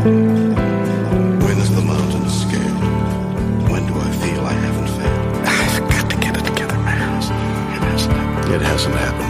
When is the mountain scaled? When do I feel I haven't failed? I've got to get it together, man. It hasn't happened. It hasn't happened.